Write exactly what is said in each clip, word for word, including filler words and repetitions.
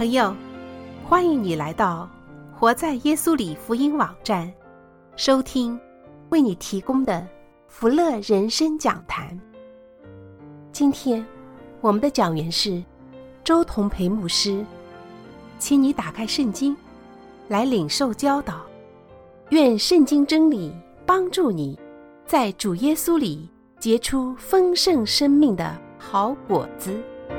朋友，欢迎你来到活在耶稣里福音网站，收听为你提供的福乐人生讲坛。今天我们的讲员是周同培牧师，请你打开圣经来领受教导，愿圣经真理帮助你在主耶稣里结出丰盛生命的好果子。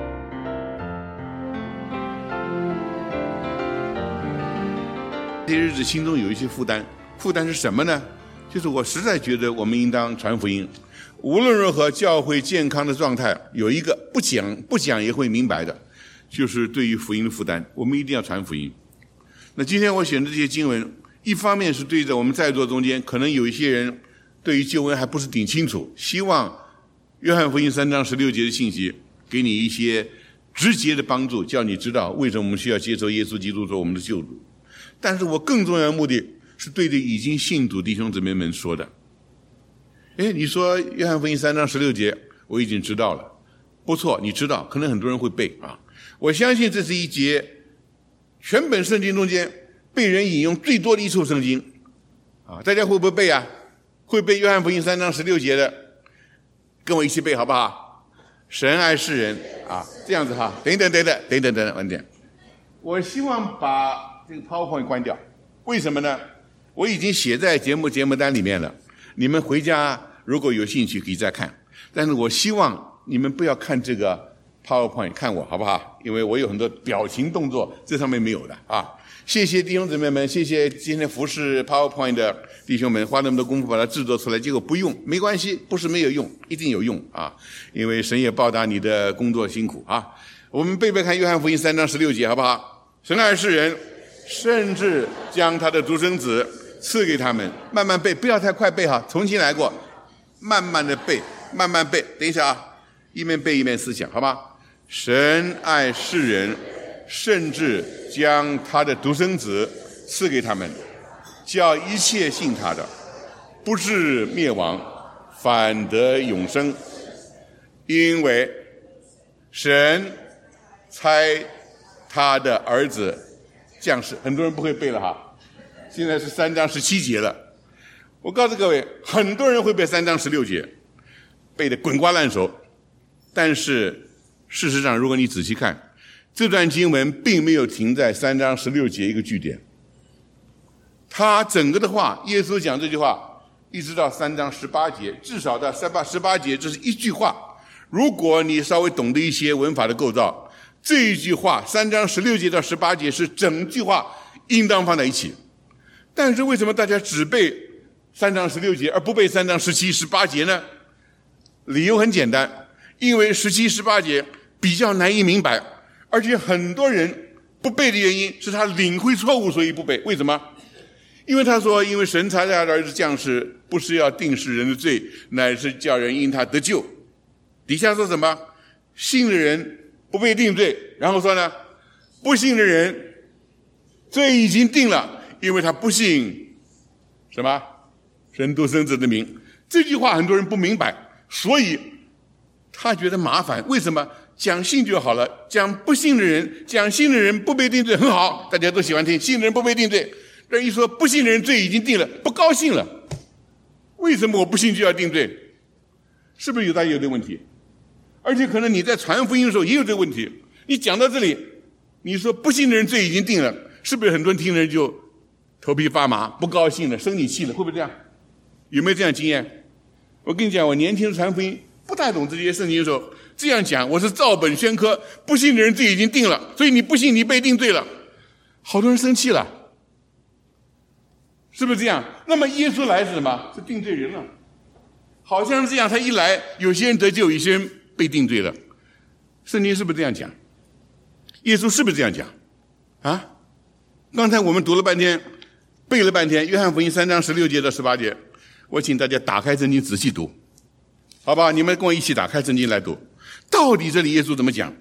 这些日子心中有一些负担，负担是什么呢？就是我实在觉得我们应当传福音，无论如何教会健康的状态有一个不讲不讲也会明白的，就是对于福音的负担，我们一定要传福音。那今天我选的这些经文，一方面是对着我们在座中间可能有一些人对于救恩还不是挺清楚，希望约翰福音三章十六节的信息给你一些直接的帮助，叫你知道为什么我们需要接受耶稣基督做我们的救主。但是我更重要的目的是对着已经信主弟兄姊妹们说的。哎，你说约翰福音三章十六节我已经知道了，不错，你知道，可能很多人会背啊。我相信这是一节全本圣经中间被人引用最多的一处圣经啊，大家会不会背啊？会背约翰福音三章十六节的，跟我一起背好不好？神爱世人啊，这样子哈，等等等等等等等等，晚点。我希望把这个 PowerPoint 关掉，为什么呢？我已经写在节目节目单里面了，你们回家如果有兴趣可以再看，但是我希望你们不要看这个 PowerPoint， 看我好不好？因为我有很多表情动作，这上面没有的啊。谢谢弟兄姊妹们，谢谢今天服侍 PowerPoint 的弟兄们花那么多功夫把它制作出来，结果不用没关系，不是没有用，一定有用啊！因为神也报答你的工作辛苦啊。我们背背看约翰福音三章十六节好不好？神爱世人，甚至将他的独生子赐给他们。慢慢背，不要太快背哈，重新来过，慢慢的背，慢慢背。等一下啊，一面背一面思想，好吗？神爱世人，甚至将他的独生子赐给他们，叫一切信他的不至灭亡，反得永生。因为神差他的儿子降世，很多人不会背了哈。现在是三章十七节了，我告诉各位，很多人会背三章十六节，背得滚瓜烂熟。但是事实上，如果你仔细看，这段经文并没有停在三章十六节一个句点，他整个的话，耶稣讲这句话，一直到三章十八节，至少到三八十八节，这是一句话。如果你稍微懂得一些文法的构造，这一句话三章十六节到十八节是整句话应当放在一起。但是为什么大家只背三章十六节而不背三章十七、十八节呢？理由很简单，因为十七、十八节比较难以明白，而且很多人不背的原因是他领会错误，所以不背。为什么？因为他说，因为神差他的儿子降世，不是要定世人的罪，乃是叫人因他得救。底下说什么？信的人不被定罪，然后说呢，不信的人罪已经定了，因为他不信什么神独生子的名。这句话很多人不明白，所以他觉得麻烦。为什么？讲信就好了，讲不信的人，讲信的人不被定罪很好，大家都喜欢听，信的人不被定罪。这一说不信的人罪已经定了，不高兴了。为什么我不信就要定罪？是不是有大有的问题？而且可能你在传福音的时候也有这个问题。你讲到这里，你说不信的人罪已经定了，是不是很多人听的人就头皮发麻，不高兴了，生你气了？会不会这样？有没有这样经验？我跟你讲，我年轻传福音不太懂这些圣经的时候，这样讲，我是照本宣科，不信的人罪已经定了，所以你不信你被定罪了，好多人生气了，是不是这样？那么耶稣来是什么？是定罪人了，好像是这样，他一来，有些人得救，有些人被定罪了。圣经是不是这样讲？耶稣是不是这样讲啊？刚才我们读了半天，背了半天，约翰福音三章十六节到十八节，我请大家打开圣经仔细读，好吧？你们跟我一起打开圣经来读，到底这里耶稣怎么讲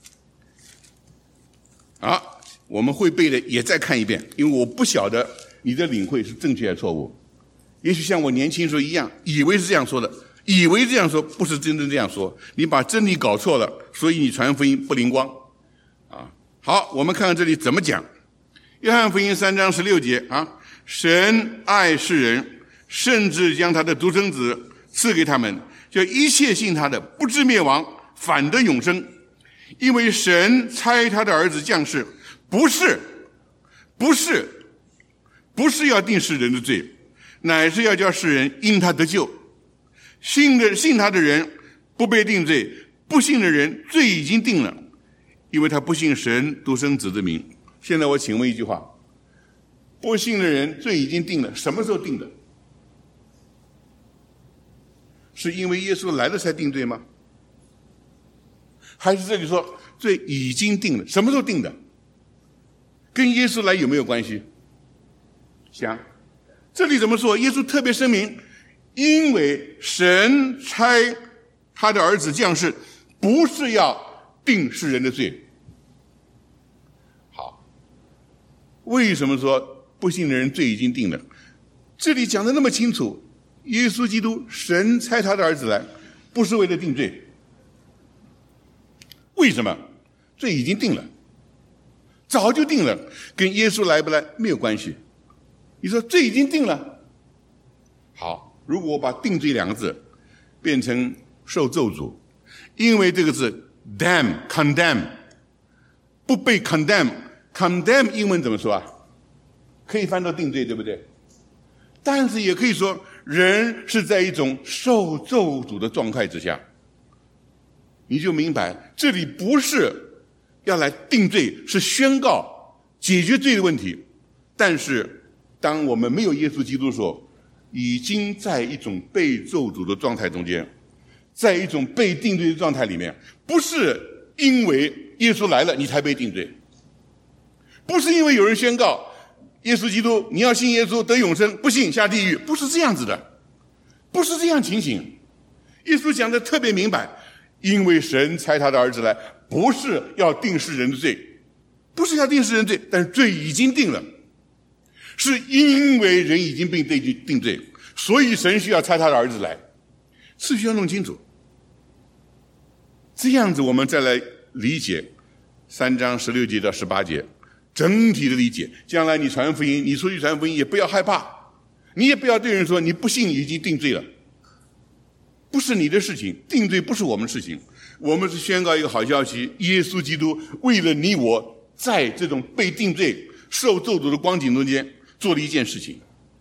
啊？我们会背的也再看一遍，因为我不晓得你的领会是正确还是错误。也许像我年轻时候一样，以为是这样说的，以为这样说，不是真正这样说，你把真理搞错了，所以你传福音不灵光啊。 好，我们看看这里怎么讲。约翰福音三章十六节啊，神爱世人，甚至将他的独生子赐给他们，叫一切信他的不至灭亡，反得永生。因为神差他的儿子降世，不是不是不是要定世人的罪，乃是要叫世人因他得救。信的信他的人不被定罪，不信的人罪已经定了，因为他不信神独生子的名。现在我请问一句话，不信的人罪已经定了，什么时候定的？是因为耶稣来了才定罪吗？还是这里说罪已经定了，什么时候定的？跟耶稣来有没有关系？想，这里怎么说？耶稣特别声明，因为神差他的儿子降世，不是要定世人的罪。好，为什么说不信的人罪已经定了？这里讲的那么清楚，耶稣基督神差他的儿子来，不是为了定罪。为什么？罪已经定了，早就定了，跟耶稣来不来没有关系。你说罪已经定了，好，如果我把定罪两个字变成受咒诅，因为这个字 damn condemn 不被 condemn condemn 英文怎么说啊？可以翻到定罪，对不对？但是也可以说人是在一种受咒诅的状态之下，你就明白这里不是要来定罪，是宣告解决罪的问题。但是当我们没有耶稣基督的时候，已经在一种被咒诅的状态中间，在一种被定罪的状态里面。不是因为耶稣来了你才被定罪，不是因为有人宣告耶稣基督你要信耶稣得永生，不信下地狱，不是这样子的，不是这样情形。耶稣讲的特别明白，因为神差他的儿子来，不是要定世人的罪，不是要定世人罪，但是罪已经定了，是因为人已经被定罪，所以神需要差他的儿子来，次序要弄清楚。这样子我们再来理解三章十六节到十八节，整体的理解。将来你传福音，你出去传福音也不要害怕，你也不要对人说你不信已经定罪了，不是你的事情，定罪不是我们的事情。我们是宣告一个好消息，耶稣基督为了你我在这种被定罪受咒诅的光景中间做了一件事情。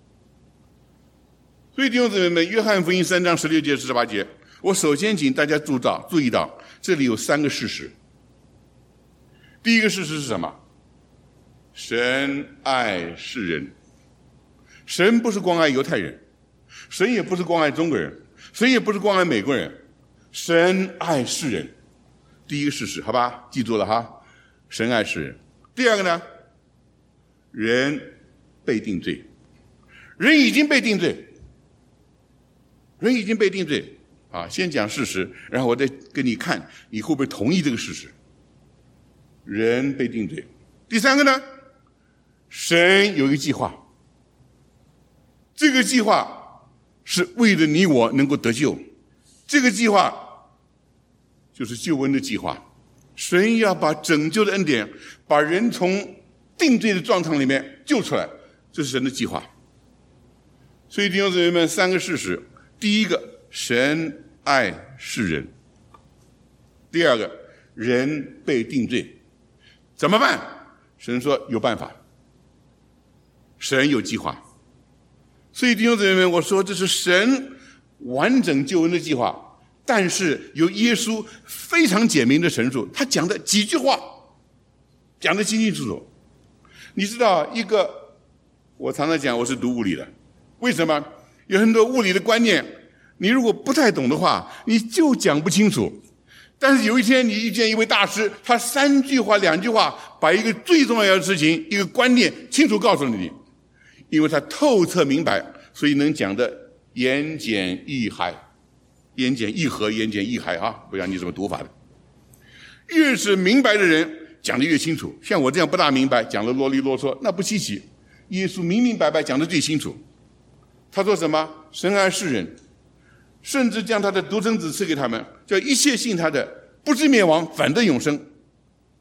所以弟兄姊妹们，约翰福音三章十六节十八节，我首先请大家注到注意到这里有三个事实。第一个事实是什么？神爱世人。神不是光爱犹太人，神也不是光爱中国人，神也不是光爱美国人，神爱世人。第一个事实，好吧，记住了哈，神爱世人。第二个呢，人被定罪，人已经被定罪，人已经被定罪啊！先讲事实，然后我再跟你看你会不会同意这个事实。人被定罪。第三个呢，神有一个计划，这个计划是为了你我能够得救，这个计划就是救恩的计划。神要把拯救的恩典把人从定罪的状态里面救出来，这是神的计划。所以弟兄姊妹们，三个事实：第一个，神爱世人；第二个，人被定罪，怎么办？神说有办法，神有计划。所以弟兄姊妹们，我说这是神完整救恩的计划，但是由耶稣非常简明的陈述，他讲的几句话讲得清清楚楚。你知道一个，我常常讲我是读物理的，为什么？有很多物理的观念你如果不太懂的话你就讲不清楚，但是有一天你遇见一位大师，他三句话两句话把一个最重要的事情一个观念清楚告诉了你，因为他透彻明白，所以能讲的言简意赅，言简意赅，言简意赅啊！不知道你怎么读法的。越是明白的人讲得越清楚，像我这样不大明白讲得啰里啰嗦，那不稀奇。耶稣明明白白讲得最清楚。他说什么？神爱世人，甚至将他的独生子赐给他们，叫一切信他的不至灭亡，反得永生。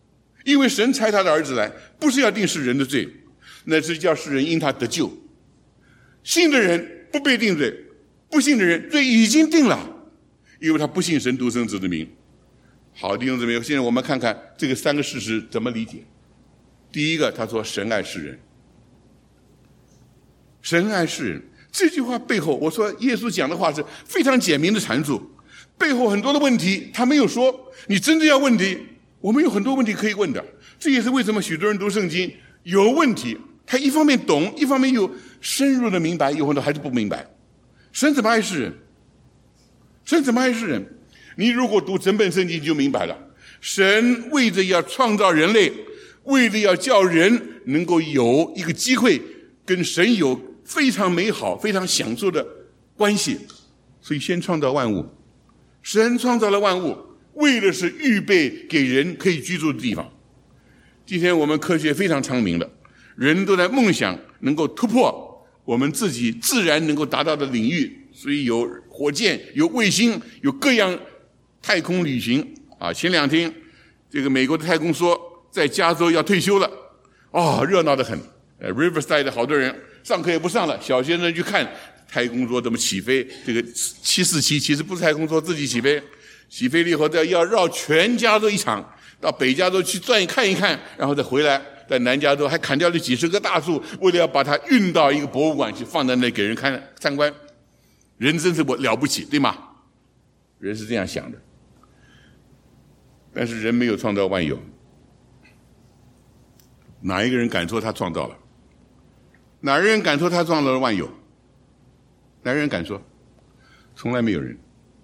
因为神差他的儿子来，不是要定世人的罪，乃是叫世人因他得救。信的人不被定罪，不信的人罪已经定了，因为他不信神独生子的名。好，弟兄姊妹，现在我们看看这个三个事实怎么理解。第一个，他说神爱世人，神爱世人这句话背后，我说耶稣讲的话是非常简明的阐述，背后很多的问题他没有说。你真的要问题，我们有很多问题可以问的。这也是为什么许多人读圣经有问题，他一方面懂，一方面又深入的明白，有很多还是不明白。神怎么爱世人？神怎么爱世人？你如果读整本圣经就明白了。神为着要创造人类，为了要叫人能够有一个机会跟神有非常美好非常享受的关系，所以先创造万物。神创造了万物，为的是预备给人可以居住的地方。今天我们科学非常昌明了，人都在梦想能够突破我们自己自然能够达到的领域，所以有火箭，有卫星，有各样太空旅行啊。前两天这个美国的太空说在加州要退休了，哦，热闹得很。呃 Riverside 的好多人上课也不上了，小学生去看太空梭怎么起飞。这个七四七其实不是太空梭自己起飞，起飞了以后再要绕全加州一场，到北加州去转看一看，然后再回来，在南加州还砍掉了几十棵大树，为了要把它运到一个博物馆去，放在那给人看参观。人真是我了不起，对吗？人是这样想的。但是人没有创造万有，哪一个人敢说他创造了？哪个人敢说他创造了万有？哪个人敢说？从来没有人。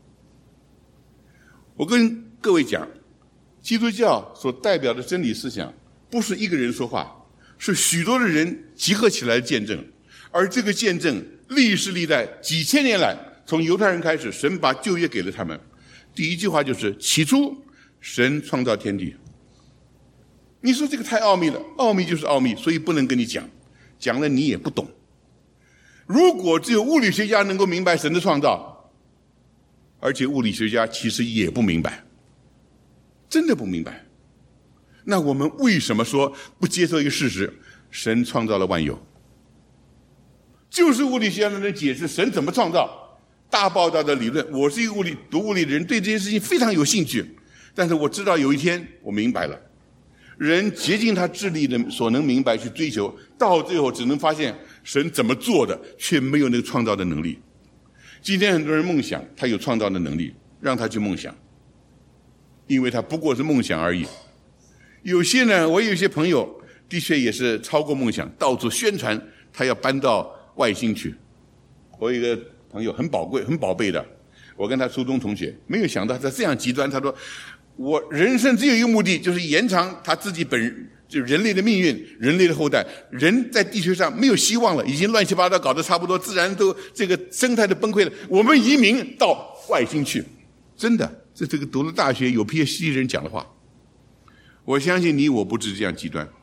我跟各位讲，基督教所代表的真理思想不是一个人说话，是许多的人集合起来的见证。而这个见证历世历代几千年来，从犹太人开始，神把旧约给了他们。第一句话就是起初神创造天地。你说这个太奥秘了，奥秘就是奥秘，所以不能跟你讲，讲了你也不懂。如果只有物理学家能够明白神的创造，而且物理学家其实也不明白，真的不明白，那我们为什么说不接受一个事实，神创造了万有？就是物理学家能解释神怎么创造，大爆炸的理论。我是一个物理读物理的人，对这件事情非常有兴趣，但是我知道有一天我明白了，人竭尽他智力的所能明白去追求，到最后只能发现神怎么做的，却没有那个创造的能力。今天很多人梦想他有创造的能力，让他去梦想，因为他不过是梦想而已。有些呢，我有一些朋友的确也是超过梦想，到处宣传他要搬到外星去。我有一个朋友很宝贵很宝贝的，我跟他初中同学，没有想到他这样极端。他说我人生只有一个目的，就是延长他自己本就人类的命运，人类的后代。人在地球上没有希望了，已经乱七八糟搞得差不多，自然都这个生态都崩溃了，我们移民到外星去。真的，这这个读了大学有 P H D 人讲的话。我相信你我不是这样极端。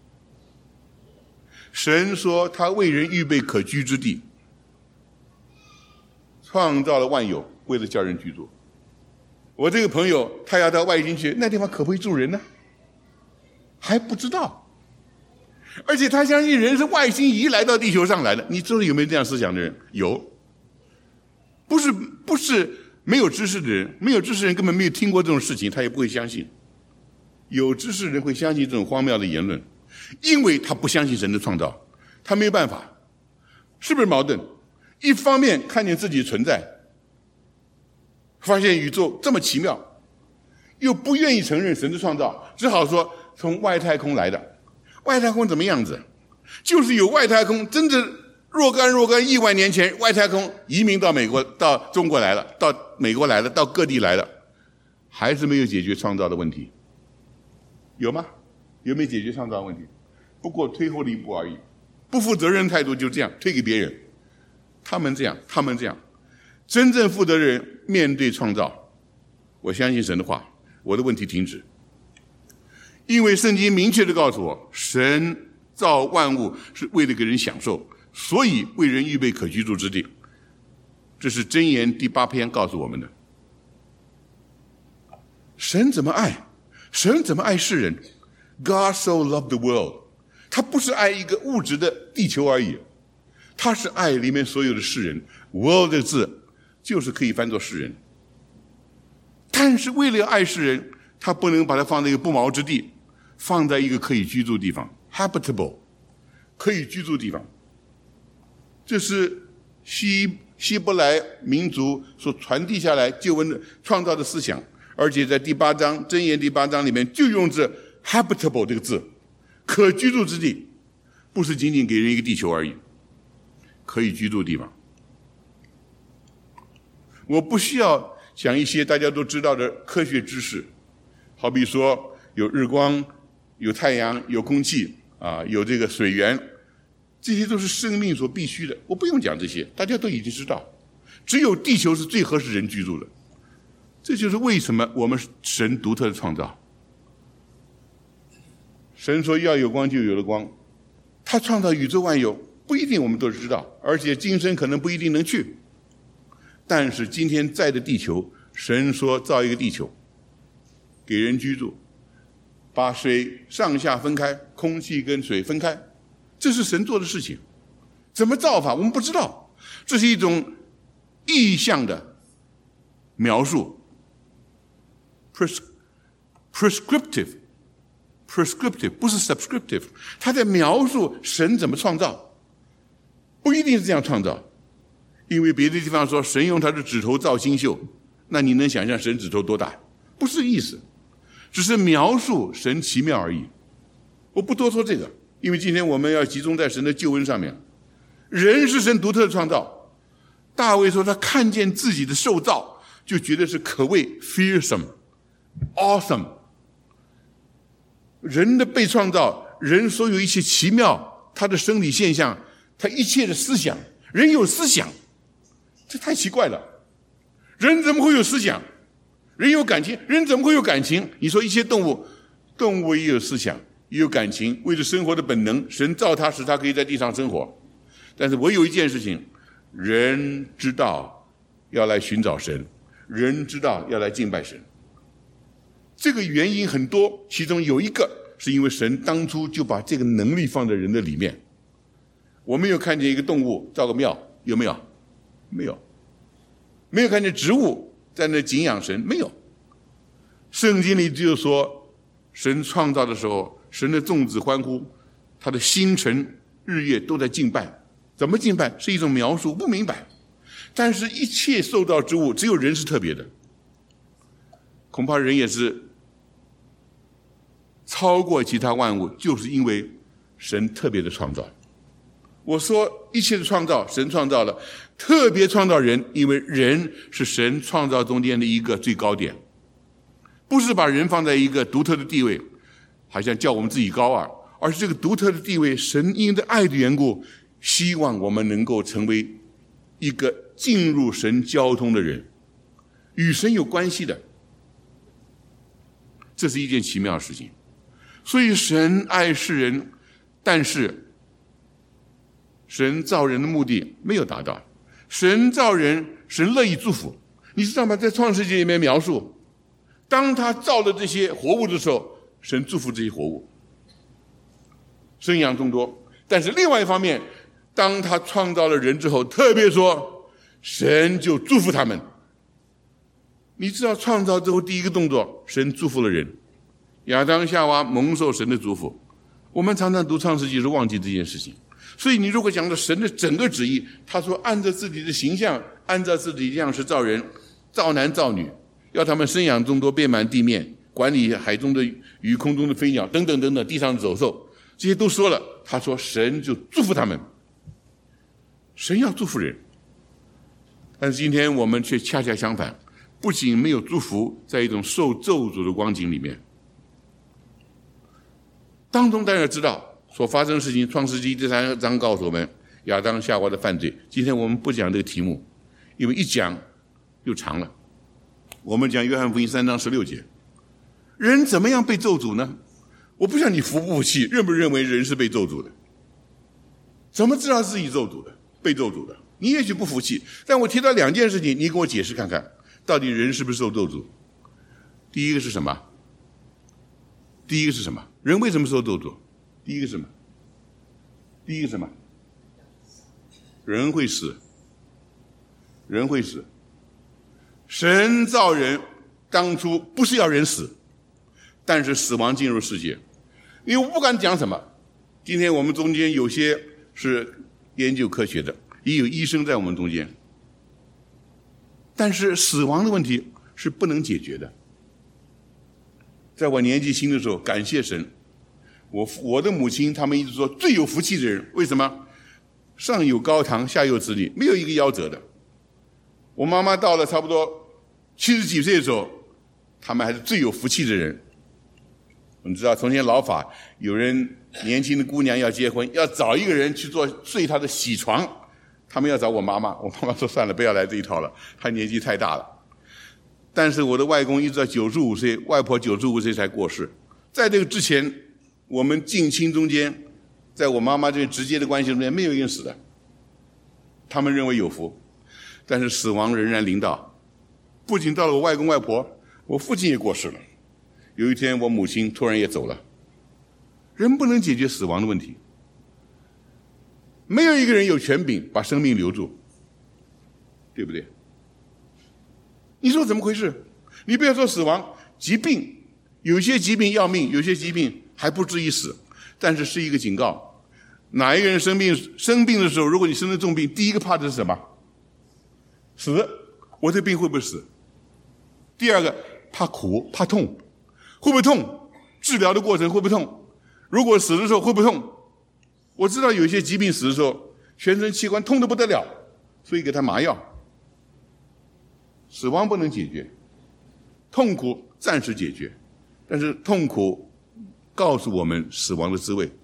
神说他为人预备可居之地，创造了万有，为了叫人居住。我这个朋友他要到外星去，那地方可不可以住人呢？还不知道。而且他相信人是外星移来到地球上来的。你知道有没有这样思想的人？有。不是不是没有知识的人，没有知识的人根本没有听过这种事情，他也不会相信。有知识的人会相信这种荒谬的言论，因为他不相信神的创造，他没有办法。是不是矛盾？一方面看见自己存在，发现宇宙这么奇妙，又不愿意承认神的创造，只好说从外太空来的。外太空怎么样子？就是有外太空，真的若干若干亿万年前，外太空移民到美国，到中国来了，到美国来了，到各地来了，还是没有解决创造的问题。有吗？有没有解决创造的问题？不过推后了一步而已。不负责任态度就这样推给别人，他们这样，他们这样。真正负责任面对创造，我相信神的话，我的问题停止。因为圣经明确地告诉我，神造万物是为了给人享受，所以为人预备可居住之地。这是箴言第八篇告诉我们的。神怎么爱？神怎么爱世人？ God so loved the world， 他不是爱一个物质的地球而已，他是爱里面所有的世人。 world 这个字就是可以翻作世人，但是为了爱世人，他不能把它放在一个不毛之地，放在一个可以居住的地方 habitable， 可以居住的地方。这是希希伯来民族所传递下来救恩的创造的思想，而且在第八章箴言第八章里面就用这 habitable 这个字，可居住之地，不是仅仅给人一个地球而已，可以居住的地方。我不需要讲一些大家都知道的科学知识，好比说有日光、有太阳、有空气啊，有这个水源，这些都是生命所必须的。我不用讲这些，大家都已经知道。只有地球是最合适人居住的，这就是为什么我们神独特的创造。神说要有光就有了光，他创造宇宙万有，不一定我们都知道，而且今生可能不一定能去。但是今天在的地球，神说造一个地球给人居住，把水上下分开，空气跟水分开，这是神做的事情。怎么造法我们不知道，这是一种意象的描述 Pres prescriptive prescriptive 不是 subscriptive， 他在描述神怎么创造，不一定是这样创造。因为别的地方说神用他的指头造星宿，那你能想象神指头多大？不是意思，只是描述神奇妙而已。我不多说这个，因为今天我们要集中在神的救恩上面。人是神独特的创造，大卫说他看见自己的受造就觉得是可谓 fearsome awesome。 人的被创造，人所有一切奇妙，他的生理现象，他一切的思想，人有思想，这太奇怪了。人怎么会有思想？人有感情，人怎么会有感情？你说一些动物，动物也有思想，也有感情，为了生活的本能，神造它使它可以在地上生活。但是唯有一件事情，人知道要来寻找神，人知道要来敬拜神。这个原因很多，其中有一个是因为神当初就把这个能力放在人的里面。我没有看见一个动物造个庙，有没有？没有。没有看见植物在那敬仰神，没有。圣经里只有说神创造的时候，神的众子欢呼，他的星辰日月都在敬拜。怎么敬拜是一种描述，不明白。但是一切受造之物只有人是特别的，恐怕人也是超过其他万物，就是因为神特别的创造。我说一切的创造神创造了，特别创造人，因为人是神创造中间的一个最高点，不是把人放在一个独特的地位，好像叫我们自己高啊，而是这个独特的地位，神因着爱的缘故，希望我们能够成为一个进入神交通的人，与神有关系的。这是一件奇妙的事情。所以神爱世人，但是神造人的目的没有达到。神造人，神乐意祝福。你知道吗？在创世纪里面描述，当他造了这些活物的时候，神祝福这些活物，生养众多。但是另外一方面，当他创造了人之后，特别说神就祝福他们。你知道创造之后第一个动作，神祝福了人，亚当夏娃蒙受神的祝福。我们常常读创世纪是忘记这件事情。所以你如果讲到神的整个旨意，他说按照自己的形象，按照自己的样式造人，造男造女，要他们生养众多，遍满地面，管理海中的鱼，空中的飞鸟，等等等等，地上的走兽，这些都说了。他说神就祝福他们，神要祝福人。但是今天我们却恰恰相反，不仅没有祝福，在一种受咒诅的光景里面。当中大家知道所发生的事情，创世纪第三章告诉我们亚当夏娃的犯罪。今天我们不讲这个题目，因为一讲又长了。我们讲约翰福音三章十六节，人怎么样被咒诅呢？我不想你服不服气，认不认为人是被咒诅的？怎么知道自己咒诅的，被咒诅的？你也许不服气，但我提到两件事情，你给我解释看看，到底人是不是受咒诅？第一个是什么？ 第一个是什么？人为什么受咒诅？第一个是什么？第一个是什么？人会死，人会死。神造人当初不是要人死，但是死亡进入世界。因为我不管讲什么，今天我们中间有些是研究科学的，也有医生在我们中间，但是死亡的问题是不能解决的。在我年纪轻的时候，感谢神，我我的母亲他们一直说最有福气的人，为什么？上有高堂，下有子女，没有一个夭折的。我妈妈到了差不多七十几岁的时候，他们还是最有福气的人。你知道从前老法，有人年轻的姑娘要结婚，要找一个人去做睡她的喜床，他们要找我妈妈，我妈妈说算了，不要来这一套了，她年纪太大了。但是我的外公一直到九十五岁，外婆九十五岁才过世。在这个之前，我们近亲中间，在我妈妈这直接的关系中间，没有一个人死的。他们认为有福，但是死亡仍然临到。不仅到了我外公外婆，我父亲也过世了。有一天，我母亲突然也走了。人不能解决死亡的问题，没有一个人有权柄把生命留住，对不对？你说怎么回事？你不要说死亡，疾病，有些疾病要命，有些疾病还不至于死，但是是一个警告。哪一个人生病生病的时候，如果你生了重病，第一个怕的是什么？死，我这病会不会死？第二个怕苦，怕痛，会不会痛？治疗的过程会不会痛？如果死的时候会不会痛？我知道有些疾病死的时候，全身器官痛得不得了，所以给他麻药。死亡不能解决，痛苦暂时解决，但是痛苦告诉我们死亡的滋味。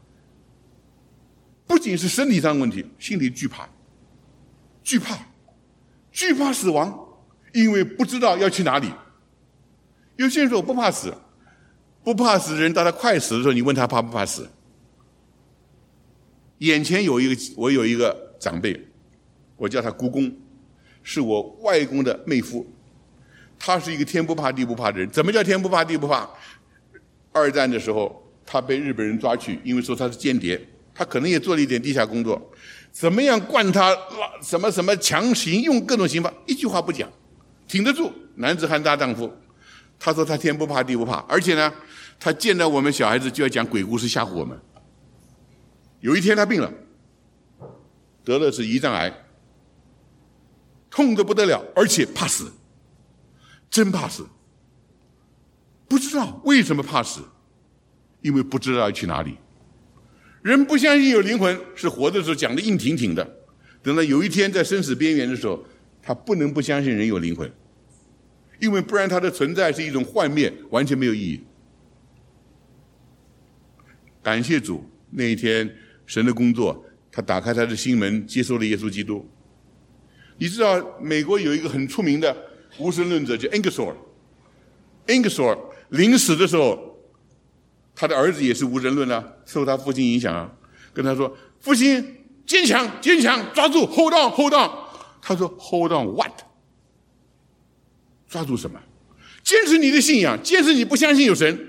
不仅是身体上的问题，心里惧怕，惧怕，惧怕死亡，因为不知道要去哪里。有些人说我不怕死，不怕死的人到他快死的时候，你问他怕不怕死？眼前有一个，我有一个长辈，我叫他姑公，是我外公的妹夫，他是一个天不怕地不怕的人。怎么叫天不怕地不怕？二战的时候，他被日本人抓去，因为说他是间谍，他可能也做了一点地下工作，怎么样灌他什么什么强行用各种刑罚，一句话不讲，挺得住，男子汉大丈夫。他说他天不怕地不怕，而且呢，他见到我们小孩子就要讲鬼故事吓唬我们。有一天他病了，得的是胰脏癌，痛得不得了，而且怕死，真怕死。不知道为什么怕死，因为不知道要去哪里。人不相信有灵魂，是活的时候讲的硬挺挺的，等到有一天在生死边缘的时候，他不能不相信人有灵魂，因为不然他的存在是一种幻灭，完全没有意义。感谢主，那一天神的工作，他打开他的心门，接受了耶稣基督。你知道美国有一个很出名的无神论者叫 Ingersoll， Ingersoll 临死的时候，他的儿子也是无神论啊，受他父亲影响啊，跟他说：“父亲，坚强，坚强，抓住 ，hold on，hold on。”他说 ：“hold on what？ 抓住什么？坚持你的信仰，坚持你不相信有神。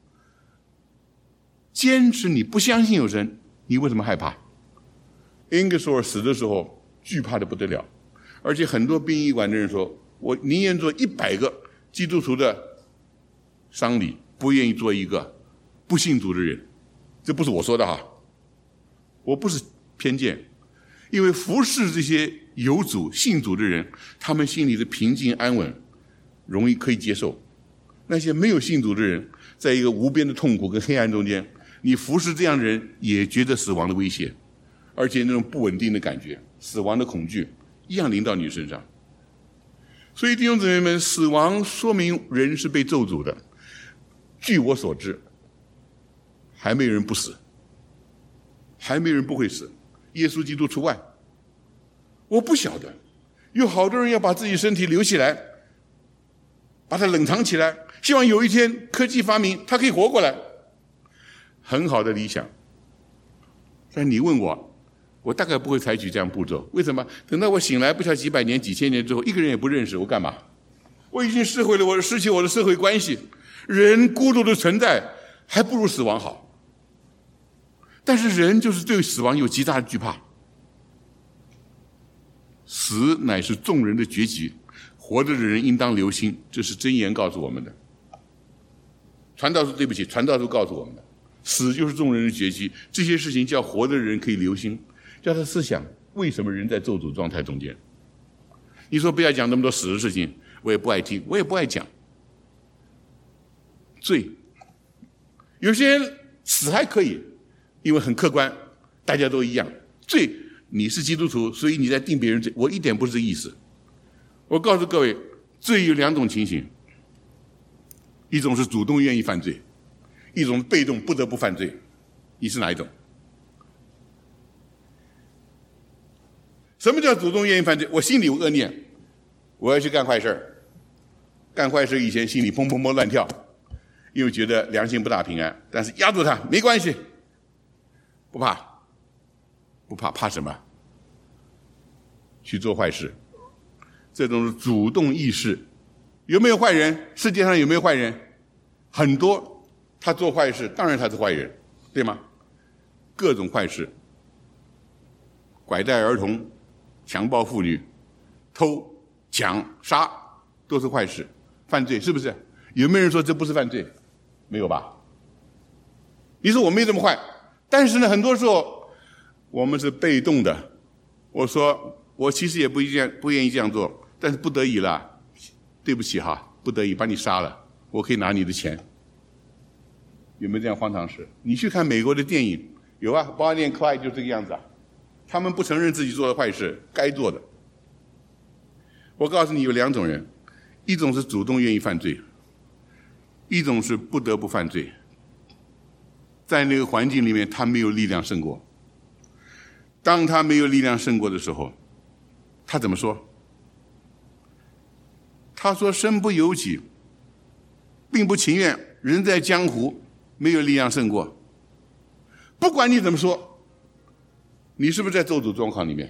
坚持你不相信有神，你为什么害怕？” Ingersoll 死的时候惧怕的不得了，而且很多殡仪馆的人说：“我宁愿做一百个基督徒的丧礼，不愿意做一个不信主的人。”这不是我说的哈，我不是偏见，因为服侍这些有主信主的人，他们心里的平静安稳，容易可以接受。那些没有信主的人，在一个无边的痛苦跟黑暗中间，你服侍这样的人，也觉得死亡的威胁，而且那种不稳定的感觉，死亡的恐惧一样临到你身上。所以弟兄姊妹们，死亡说明人是被咒诅的。据我所知，还没有人不死，还没有人不会死，耶稣基督除外。我不晓得，有好多人要把自己身体留起来，把它冷藏起来，希望有一天科技发明，它可以活过来。很好的理想，但你问我，我大概不会采取这样步骤。为什么？等到我醒来不晓得几百年几千年之后，一个人也不认识，我干嘛？我已经失毁了我失去我的社会关系，人孤独的存在， 还不如死亡好。但是人就是对死亡有极大的惧怕。死乃是众人的绝局，活着的人应当留心，这是箴言告诉我们的。传道书，对不起，传道书告诉我们的，死就是众人的绝局，这些事情叫活的人可以留心，叫他思想为什么人在咒诅状态中间。你说不要讲那么多死的事情，我也不爱听，我也不爱讲。罪，有些人死还可以，因为很客观，大家都一样。罪，你是基督徒，所以你在定别人罪，我一点不是这意思。我告诉各位，罪有两种情形，一种是主动愿意犯罪，一种是被动不得不犯罪。你是哪一种？什么叫主动愿意犯罪？我心里有恶念，我要去干坏事，干坏事以前心里砰砰砰乱跳，因为觉得良心不大平安，但是压住它没关系，不怕，不怕，怕什么？去做坏事，这种是主动意识。有没有坏人？世界上有没有坏人？很多，他做坏事，当然他是坏人，对吗？各种坏事，拐带儿童，强暴妇女，偷抢杀，都是坏事，犯罪，是不是？有没有人说这不是犯罪？没有吧？你说我没这么坏，但是呢，很多时候我们是被动的。我说我其实也不愿不愿意这样做，但是不得已了，对不起哈，不得已把你杀了，我可以拿你的钱。有没有这样荒唐事？你去看美国的电影，有啊，《Bonnie and Clyde》就这个样子啊。他们不承认自己做的坏事，该做的。我告诉你，有两种人，一种是主动愿意犯罪，一种是不得不犯罪。在那个环境里面，他没有力量胜过。当他没有力量胜过的时候，他怎么说？他说：“身不由己，并不情愿，人在江湖，没有力量胜过。”不管你怎么说，你是不是在咒诅状况里面？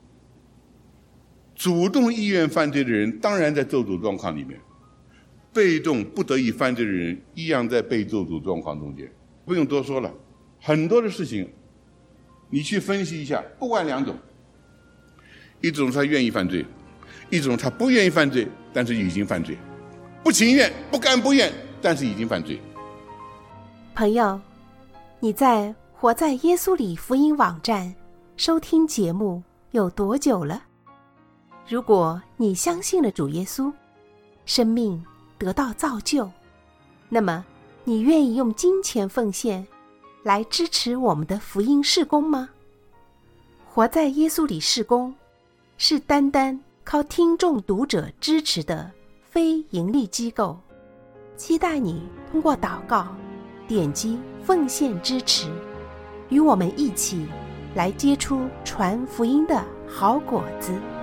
主动意愿犯罪的人当然在咒诅状况里面，被动不得已犯罪的人一样在被咒诅状况中间。不用多说了，很多的事情你去分析一下，不管两种，一种他愿意犯罪，一种他不愿意犯罪，但是已经犯罪，不情愿不甘不愿，但是已经犯罪。 朋友，你在活在耶稣里福音网站收听节目有多久了？如果你相信了主耶稣，生命得到造就，那么你愿意用金钱奉献来支持我们的福音事工吗？活在耶稣里事工是单单靠听众读者支持的非盈利机构，期待你通过祷告点击奉献支持，与我们一起来结出传福音的好果子。